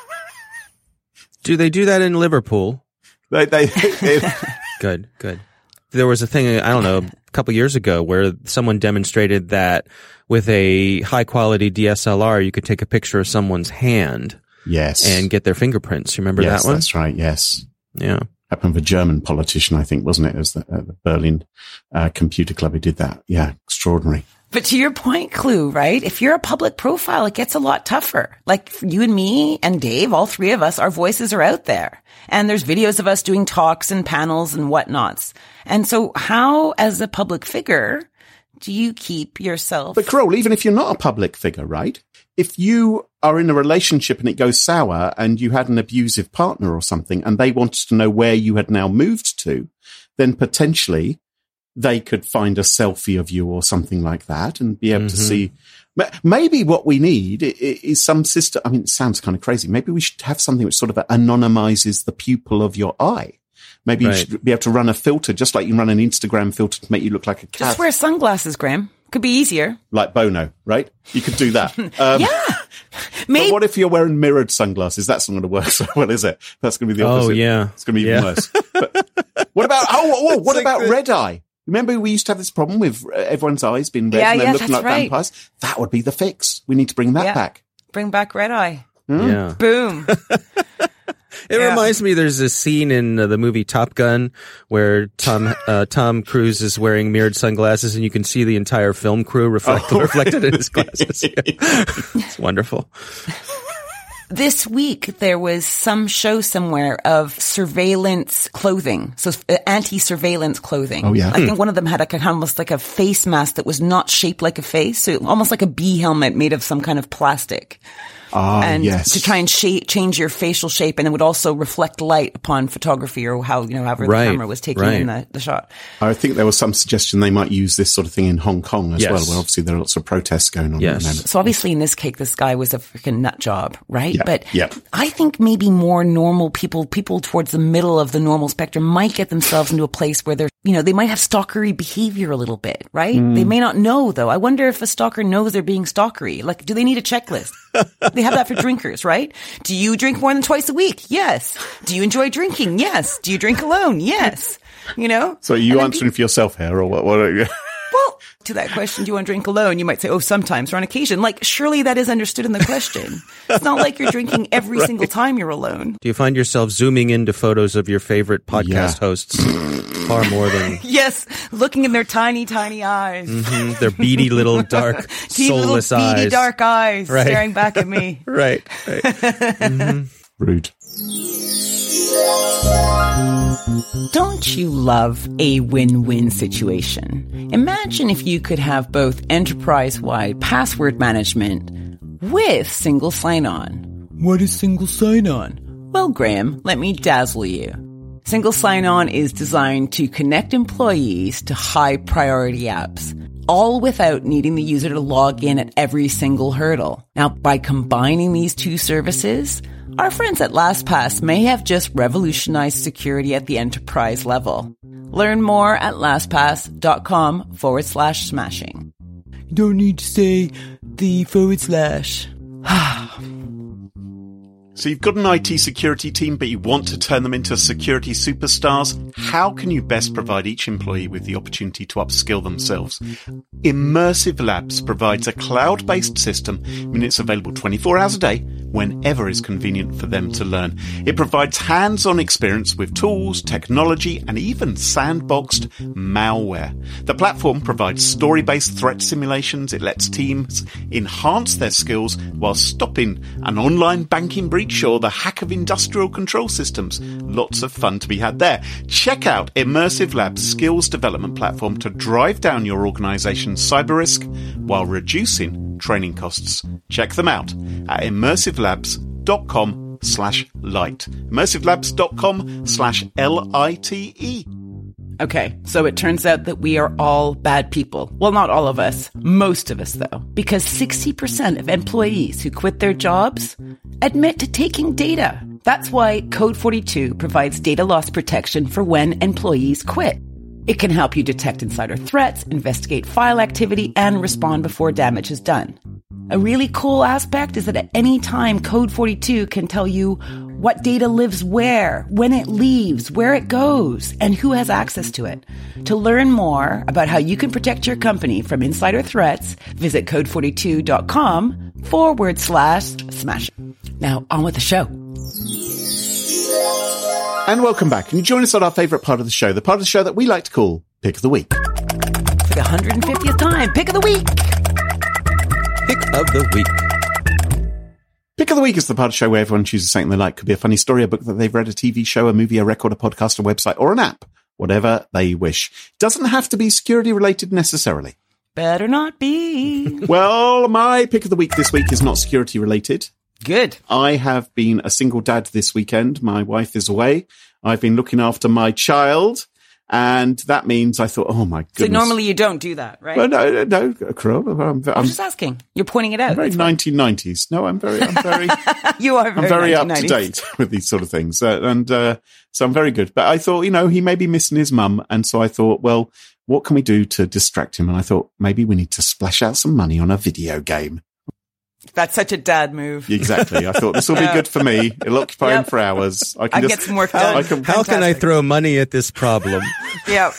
Speaker 1: Do they do that in Liverpool?
Speaker 2: They
Speaker 1: Good. There was a thing, I don't know, a couple years ago where someone demonstrated that with a high-quality DSLR, you could take a picture of someone's hand
Speaker 2: and
Speaker 1: get their fingerprints. You remember that one?
Speaker 2: That's right, yes.
Speaker 1: Yeah.
Speaker 2: Happened with a German politician, I think, wasn't it? It was the Berlin Computer Club who did that. Yeah, extraordinary.
Speaker 4: But to your point, Clue, right? If you're a public profile, it gets a lot tougher. Like for you and me and Dave, all three of us, our voices are out there. And there's videos of us doing talks and panels and whatnots. And so how, as a public figure, do you keep yourself...
Speaker 2: But Kroll, even if you're not a public figure, right? If you are in a relationship and it goes sour and you had an abusive partner or something and they wanted to know where you had now moved to, then potentially they could find a selfie of you or something like that and be able to see. Maybe what we need is some system. I mean, it sounds kind of crazy. Maybe we should have something which sort of anonymizes the pupil of your eye. Maybe you should be able to run a filter, just like you can run an Instagram filter to make you look like a cat.
Speaker 4: Just wear sunglasses, Graham. Could be easier.
Speaker 2: Like Bono, right? You could do that.
Speaker 4: Yeah.
Speaker 2: But what if you're wearing mirrored sunglasses? That's not going to work so well, is it? That's going to be the opposite.
Speaker 1: Oh, yeah.
Speaker 2: It's going to be even worse. But what about, what about red eye? Remember we used to have this problem with everyone's eyes being red and they're looking like vampires? That would be the fix. We need to bring that back.
Speaker 4: Bring back red eye.
Speaker 1: Yeah.
Speaker 4: Boom.
Speaker 1: It reminds me, there's a scene in the movie Top Gun where Tom Cruise is wearing mirrored sunglasses and you can see the entire film crew reflected in his glasses. It's wonderful.
Speaker 4: This week, there was some show somewhere of surveillance clothing. So anti-surveillance clothing.
Speaker 2: Oh, yeah.
Speaker 4: I think one of them had almost like a face mask that was not shaped like a face. So almost like a bee helmet made of some kind of plastic. And
Speaker 2: yes.
Speaker 4: to try and change your facial shape, and it would also reflect light upon photography or however the camera was taking in the shot.
Speaker 2: I think there was some suggestion they might use this sort of thing in Hong Kong as well, where obviously there are lots of protests going on at the moment.
Speaker 4: So obviously in this case, this guy was a freaking nut job, right?
Speaker 2: Yeah.
Speaker 4: But I think maybe more normal people towards the middle of the normal spectrum might get themselves into a place where they're, they might have stalkery behavior a little bit, right? They may not know though. I wonder if a stalker knows they're being stalkery. Like, do they need a checklist? They have that for drinkers, right? Do you drink more than twice a week? Yes. Do you enjoy drinking? Yes. Do you drink alone? Yes.
Speaker 2: So are you answering for yourself here or what are you?
Speaker 4: Well, to that question, do you want to drink alone? You might say, sometimes or on occasion. Like, surely that is understood in the question. It's not like you're drinking every single time you're alone.
Speaker 1: Do you find yourself zooming into photos of your favorite podcast hosts far more than...
Speaker 4: Yes, looking in their tiny, tiny eyes.
Speaker 1: Mm-hmm. Their beady little dark, soulless eyes.
Speaker 4: Beady dark eyes staring back at me.
Speaker 1: Right. Mm-hmm.
Speaker 2: Rude.
Speaker 4: Don't you love a win-win situation? Imagine if you could have both enterprise-wide password management with single sign-on. What is single sign-on? Well, Graham, let me dazzle you. Single sign-on is designed to connect employees to high-priority apps, all without needing the user to log in at every single hurdle. Now, by combining these two services, our friends at LastPass may have just revolutionized security at the enterprise level. Learn more at lastpass.com/smashing. You don't need to say the /.
Speaker 2: So you've got an IT security team, but you want to turn them into security superstars. How can you best provide each employee with the opportunity to upskill themselves? Immersive Labs provides a cloud-based system, meaning it's available 24 hours a day, whenever is convenient for them to learn. It provides hands-on experience with tools, technology, and even sandboxed malware. The platform provides story-based threat simulations. It lets teams enhance their skills while stopping an online banking breach or the hack of industrial control systems. Lots of fun to be had there. Check out Immersive Labs' skills development platform to drive down your organization's cyber risk while reducing training costs. Check them out at immersivelabs.com/lite. immersivelabs.com/LITE.
Speaker 4: Okay, so it turns out that we are all bad people. Well, not all of us. Most of us, though. Because 60% of employees who quit their jobs admit to taking data. That's why Code 42 provides data loss protection for when employees quit. It can help you detect insider threats, investigate file activity, and respond before damage is done. A really cool aspect is that at any time, Code 42 can tell you what data lives where, when it leaves, where it goes, and who has access to it. To learn more about how you can protect your company from insider threats, visit code42.com/smash. Now, on with the show.
Speaker 2: And welcome back. And you join us on our favourite part of the show, the part of the show that we like to call Pick of the Week.
Speaker 4: For the 150th time, Pick of the Week.
Speaker 1: Pick of the week.
Speaker 2: Pick of the Week is the part of the show where everyone chooses something they like. Could be a funny story, a book that they've read, a TV show, a movie, a record, a podcast, a website, or an app. Whatever they wish. Doesn't have to be security related necessarily.
Speaker 4: Better not be.
Speaker 2: Well, my pick of the week this week is not security related.
Speaker 4: Good.
Speaker 2: I have been a single dad this weekend. My wife is away. I've been looking after my child. And that means I thought, oh my goodness.
Speaker 4: So normally you don't do that, right?
Speaker 2: Well, no, Carol. I'm
Speaker 4: just asking. You're pointing it out.
Speaker 2: Very 1990s. No, I'm very
Speaker 4: you are very
Speaker 2: I'm very up
Speaker 4: 1990s.
Speaker 2: to date with these sort of things. So I'm very good. But I thought, he may be missing his mum. And so I thought, well, what can we do to distract him? And I thought maybe we need to splash out some money on a video game.
Speaker 4: That's such a dad move.
Speaker 2: Exactly. I thought this will be good for me. It'll occupy him for hours. I can
Speaker 4: get some work done.
Speaker 1: How can I throw money at this problem?
Speaker 4: Yeah.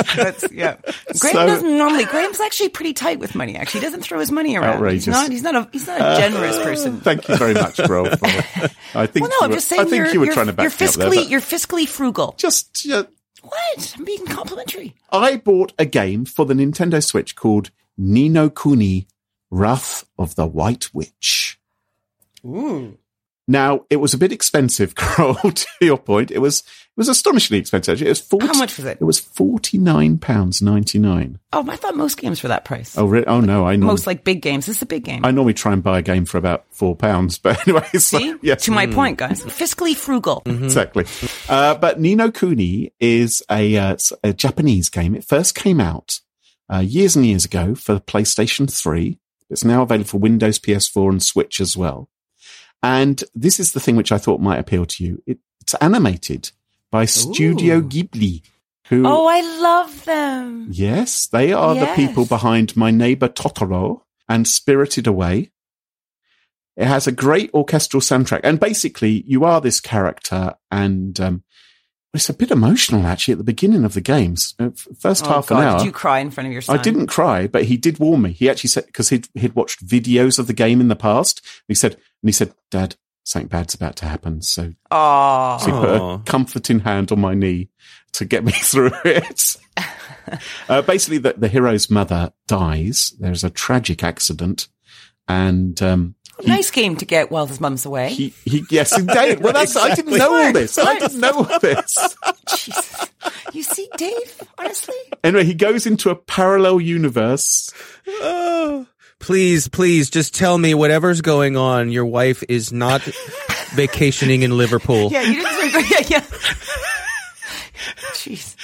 Speaker 4: Graham's actually pretty tight with money, actually. He doesn't throw his money around.
Speaker 2: Outrageous.
Speaker 4: He's not a generous person.
Speaker 2: Thank you very much, bro. I think
Speaker 4: I'm just saying
Speaker 2: you were trying to back me up there.
Speaker 4: You're fiscally frugal.
Speaker 2: Just,
Speaker 4: What? I'm being complimentary.
Speaker 2: I bought a game for the Nintendo Switch called Ni no Kuni Wrath of the White Witch.
Speaker 4: Ooh.
Speaker 2: Now, it was a bit expensive, Carol, to your point. It was astonishingly expensive. It was
Speaker 4: How much was it?
Speaker 2: It was £49.99.
Speaker 4: Oh, I thought most games were that price.
Speaker 2: Oh, really? Oh, no.
Speaker 4: Most big games. This is a big game.
Speaker 2: I normally try and buy a game for about £4. But anyway,
Speaker 4: See?
Speaker 2: Yes.
Speaker 4: To my point, guys. Fiscally frugal.
Speaker 2: Mm-hmm. Exactly. But Ni no Kuni is a Japanese game. It first came out years and years ago for PlayStation 3. It's now available for Windows, PS4 and Switch as well. And this is the thing which I thought might appeal to you. It's animated by Studio Ghibli.
Speaker 4: Oh, I love them.
Speaker 2: Yes, they are the people behind My Neighbor Totoro and Spirited Away. It has a great orchestral soundtrack. And basically, you are this character and it's a bit emotional, actually, at the beginning of the games. First half an hour.
Speaker 4: Did you cry in front of your son?
Speaker 2: I didn't cry, but he did warn me. He actually said, because he'd watched videos of the game in the past. He said, Dad, something bad's about to happen. So he put a comforting hand on my knee to get me through it. Basically, the hero's mother dies. There's a tragic accident. And
Speaker 4: nice game to get while his mum's away.
Speaker 2: Yes, indeed. Well, I didn't know all this.
Speaker 4: Jesus. You see, Dave, honestly?
Speaker 2: Anyway, he goes into a parallel universe.
Speaker 1: Please, just tell me whatever's going on. Your wife is not vacationing in Liverpool.
Speaker 4: Yeah, you didn't. Yeah. Jeez.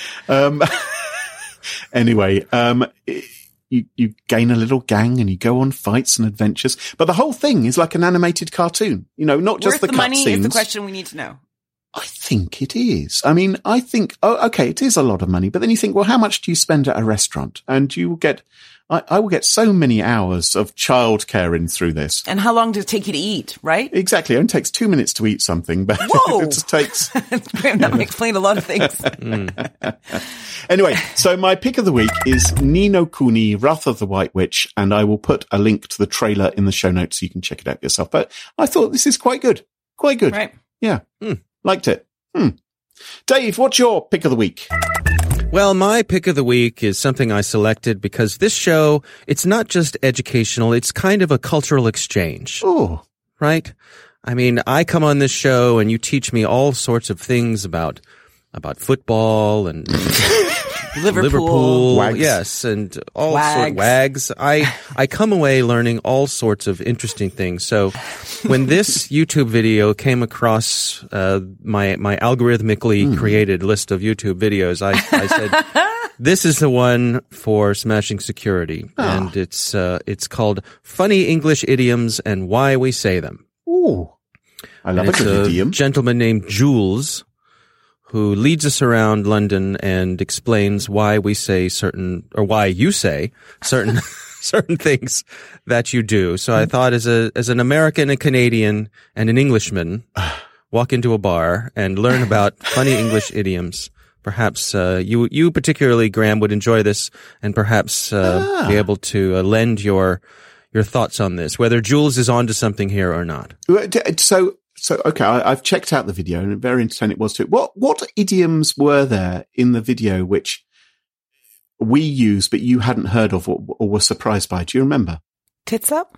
Speaker 2: Anyway, you gain a little gang and you go on fights and adventures. But the whole thing is like an animated cartoon. Not just
Speaker 4: the
Speaker 2: the
Speaker 4: money
Speaker 2: cutscenes.
Speaker 4: Is the question we need to know.
Speaker 2: I think it is. I mean, it is a lot of money. But then you think, well, how much do you spend at a restaurant? And you will get, I will get so many hours of childcare in through this.
Speaker 4: And how long does it take you to eat, right?
Speaker 2: Exactly. It only takes 2 minutes to eat something, but it just takes...
Speaker 4: That would explain a lot of things.
Speaker 2: Anyway, so my pick of the week is Ni no Kuni, Wrath of the White Witch, and I will put a link to the trailer in the show notes so you can check it out yourself. But I thought this is quite good. Quite good.
Speaker 4: Right.
Speaker 2: Yeah. Liked it. Dave, what's your pick of the week?
Speaker 1: Well, my pick of the week is something I selected because this show, it's not just educational, it's kind of a cultural exchange.
Speaker 2: Oh.
Speaker 1: Right? I mean, I come on this show and you teach me all sorts of things about football and Liverpool.
Speaker 2: Wags.
Speaker 1: Yes, and all sorts of wags. I come away learning all sorts of interesting things. So when this YouTube video came across my algorithmically created list of YouTube videos, I said, this is the one for Smashing Security. And it's called Funny English Idioms and Why We Say Them.
Speaker 2: Ooh. I love a good idiom.
Speaker 1: A gentleman named Jules who leads us around London and explains why we say why you say certain things that you do. So I thought as an American, a Canadian, and an Englishman, walk into a bar and learn about funny English idioms. Perhaps you particularly, Graham, would enjoy this and perhaps be able to lend your thoughts on this, whether Jules is onto something here or not.
Speaker 2: So, okay, I've checked out the video and very entertaining it was too. What idioms were there in the video which we use but you hadn't heard of or were surprised by? Do you remember?
Speaker 4: Tits up?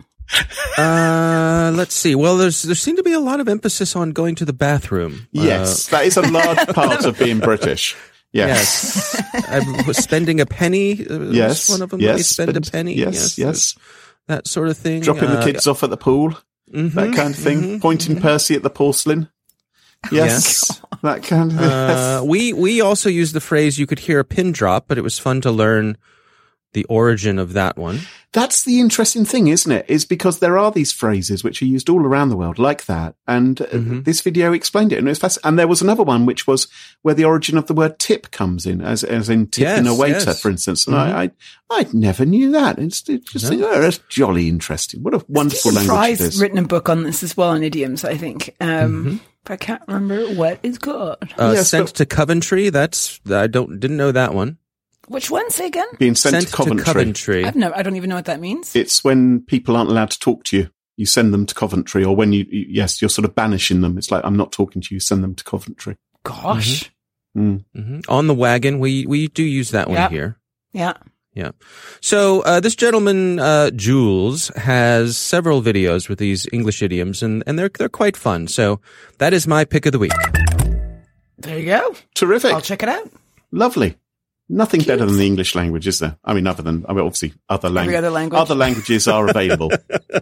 Speaker 1: Let's see. Well, there seemed to be a lot of emphasis on going to the bathroom.
Speaker 2: Yes, that is a large part of being British. Yes.
Speaker 1: I was spending a penny.
Speaker 2: Yes.
Speaker 1: One of them.
Speaker 2: Yes.
Speaker 1: Spend a penny.
Speaker 2: Yes.
Speaker 1: That sort of thing.
Speaker 2: Dropping the kids off at the pool. That kind of thing. Pointing Percy at the porcelain. Yes. That kind of thing.
Speaker 1: We also used the phrase, you could hear a pin drop, but it was fun to learn the origin of that one.
Speaker 2: That's the interesting thing, isn't it? Is because there are these phrases which are used all around the world like that. And this video explained it. And it was fascinating. And there was another one which was where the origin of the word tip comes in, as in tipping a waiter, for instance. And I never knew that. It's just that's jolly interesting. What a wonderful language it is.
Speaker 7: Written a book on this as well, on idioms, I think. But I can't remember what it's called.
Speaker 1: Sent to Coventry. I didn't know that one.
Speaker 7: Which one? Say again?
Speaker 2: Being sent to Coventry.
Speaker 7: I don't even know what that means.
Speaker 2: It's when people aren't allowed to talk to you. You send them to Coventry, or when you're sort of banishing them. It's like, I'm not talking to you, send them to Coventry.
Speaker 7: Gosh.
Speaker 2: On
Speaker 1: the wagon, we do use that one here.
Speaker 7: Yeah.
Speaker 1: Yeah. So, this gentleman, Jules, has several videos with these English idioms, and they're quite fun. So that is my pick of the week.
Speaker 7: There you go.
Speaker 2: Terrific.
Speaker 7: I'll check it out.
Speaker 2: Lovely. Nothing better than the English language, is there? I mean, obviously other languages are available.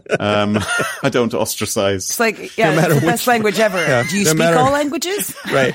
Speaker 2: I don't want to ostracize.
Speaker 7: It's like, it's the best language ever.
Speaker 1: Yeah,
Speaker 7: do you speak all languages?
Speaker 1: Right.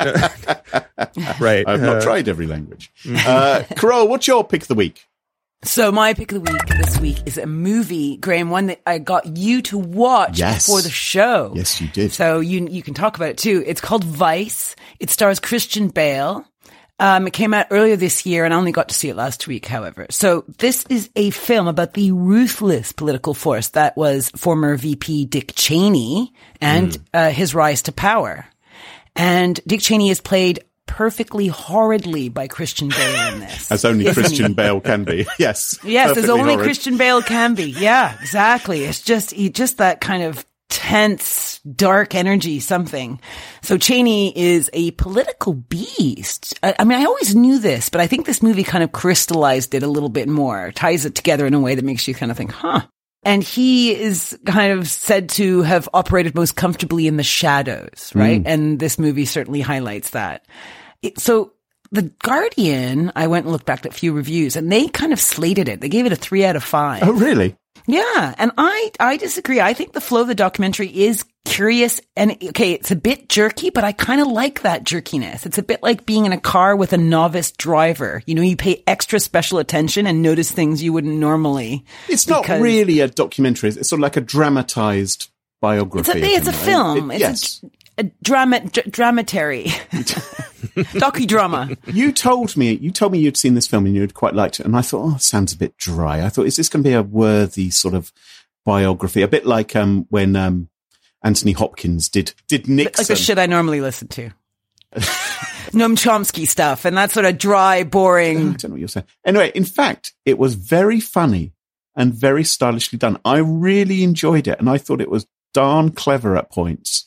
Speaker 1: Right.
Speaker 2: I've not tried every language. Carole, what's your pick of the week?
Speaker 7: So my pick of the week this week is a movie, Graham, one that I got you to watch before the show.
Speaker 2: Yes, you did.
Speaker 7: So you can talk about it too. It's called Vice. It stars Christian Bale. It came out earlier this year, and I only got to see it last week, however. So this is a film about the ruthless political force that was former VP Dick Cheney and his rise to power. And Dick Cheney is played perfectly horridly by Christian Bale in this.
Speaker 2: As only Christian Bale can be. Yes.
Speaker 7: Yes, as only
Speaker 2: horrid.
Speaker 7: Christian Bale can be. Yeah, exactly. It's just that kind of tense, dark energy, something. So Cheney is a political beast. I mean, I always knew this, but I think this movie kind of crystallized it a little bit more, ties it together in a way that makes you kind of think, huh. And he is kind of said to have operated most comfortably in the shadows, right? And this movie certainly highlights that. So The Guardian, I went and looked back at a few reviews, and they kind of slated it. They gave it a 3 out of 5.
Speaker 2: Oh, really?
Speaker 7: Yeah, and I disagree. I think the flow of the documentary is curious, and okay, it's a bit jerky, but I kind of like that jerkiness. It's a bit like being in a car with a novice driver. You know, you pay extra special attention and notice things you wouldn't normally.
Speaker 2: It's not really a documentary. It's sort of like a dramatized biography.
Speaker 7: It's a film. It's a dramatary. Docudrama.
Speaker 2: You told me you'd seen this film and you'd quite liked it, and I thought, it sounds a bit dry. I thought, is this going to be a worthy sort of biography? A bit like when Anthony Hopkins did Nixon.
Speaker 7: Like the shit I normally listen to. Noam Chomsky stuff, and that sort of dry, boring.
Speaker 2: I don't know what you're saying. Anyway, in fact, it was very funny and very stylishly done. I really enjoyed it, and I thought it was darn clever at points,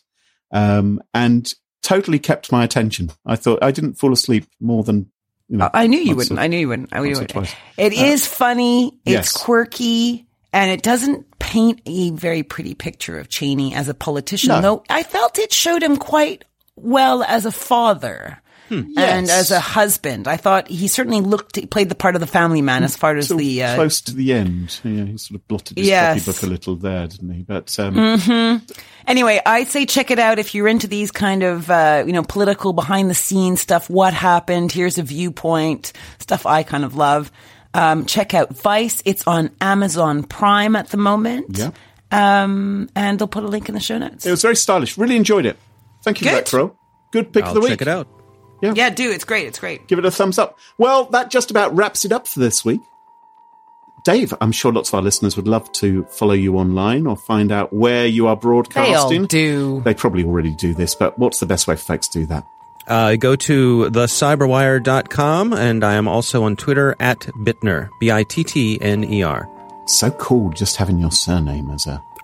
Speaker 2: and totally kept my attention. I thought I didn't fall asleep more than,
Speaker 7: I knew you wouldn't. It is funny. It's quirky, and it doesn't paint a very pretty picture of Cheney as a politician, though I felt it showed him quite well as a father. And as a husband. I thought he certainly played the part of the family man as far as the...
Speaker 2: close to the end. Yeah, he sort of blotted his copybook a little there, didn't he? But
Speaker 7: Anyway, I say check it out if you're into these kind of, political behind-the-scenes stuff. What happened? Here's a viewpoint. Stuff I kind of love. Check out Vice. It's on Amazon Prime at the moment.
Speaker 2: Yeah.
Speaker 7: And they'll put a link in the show notes.
Speaker 2: It was very stylish. Really enjoyed it. Thank you for that, Carole. Good pick of the week.
Speaker 1: Check it out.
Speaker 7: Yeah, do. It's great. It's great.
Speaker 2: Give it a thumbs up. Well, that just about wraps it up for this week. Dave, I'm sure lots of our listeners would love to follow you online or find out where you are broadcasting.
Speaker 7: They all do.
Speaker 2: They probably already do this, but what's the best way for folks to do that?
Speaker 1: Go to thecyberwire.com, and I am also on Twitter @Bittner, Bittner.
Speaker 2: So cool just having your surname as a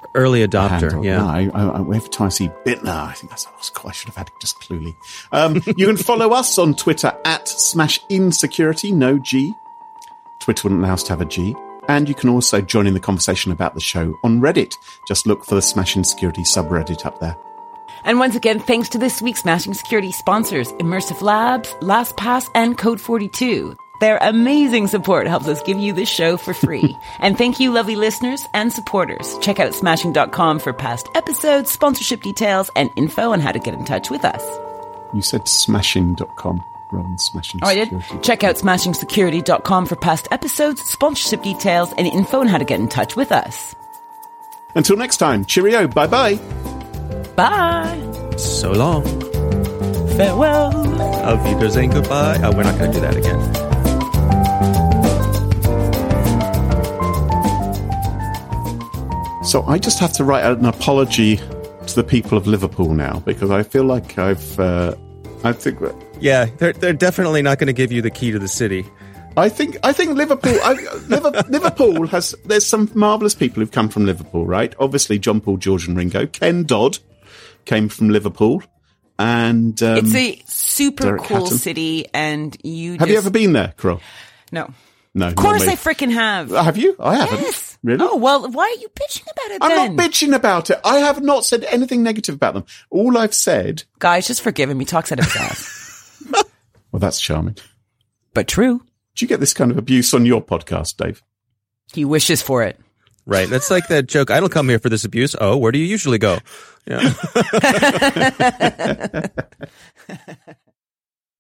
Speaker 1: early adopter.
Speaker 2: handle.
Speaker 1: Yeah.
Speaker 2: No, every time I see Bittner, I think I should have had it just Cluely. You can follow us on Twitter at SmashInSecurity, no G. Twitter wouldn't allow us to have a G. And you can also join in the conversation about the show on Reddit. Just look for the Smashing Security subreddit up there.
Speaker 4: And once again, thanks to this week's Smashing Security sponsors, Immersive Labs, LastPass, and Code 42. Their amazing support helps us give you this show for free. And thank you, lovely listeners and supporters. Check out smashing.com for past episodes, sponsorship details, and info on how to get in touch with us.
Speaker 2: You said smashing.com rather than smashing
Speaker 4: Oh, I
Speaker 2: security.
Speaker 4: did? Check out smashingsecurity.com for past episodes, sponsorship details, and info on how to get in touch with us.
Speaker 2: Until next time, cheerio, bye-bye.
Speaker 4: Bye.
Speaker 1: So long.
Speaker 4: Farewell.
Speaker 1: Auf Wiedersehen, goodbye. Oh, we're not going to do that again.
Speaker 2: So I just have to write an apology to the people of Liverpool now, because I feel like I think
Speaker 1: Yeah, they're definitely not going to give you the key to the city.
Speaker 2: I think Liverpool. Liverpool has. There's some marvellous people who've come from Liverpool, right? Obviously, John Paul, George, and Ringo. Ken Dodd came from Liverpool, and
Speaker 4: It's a super
Speaker 2: Derek
Speaker 4: cool
Speaker 2: Hatton.
Speaker 4: city, and
Speaker 2: Have you ever been there, Carol?
Speaker 4: No.
Speaker 2: No.
Speaker 4: Of course I freaking have.
Speaker 2: Have you? I haven't.
Speaker 4: Yes.
Speaker 2: Really?
Speaker 4: Oh, well, why are you bitching about it
Speaker 2: I'm
Speaker 4: then?
Speaker 2: not bitching about it. I have not said anything negative about them. All I've said.
Speaker 4: Guys, just forgive him. He talks out of his ass.
Speaker 2: Well, that's charming.
Speaker 4: But true.
Speaker 2: Do you get this kind of abuse on your podcast, Dave?
Speaker 4: He wishes for it.
Speaker 1: Right. That's like that joke. I don't come here for this abuse. Oh, where do you usually go? Yeah.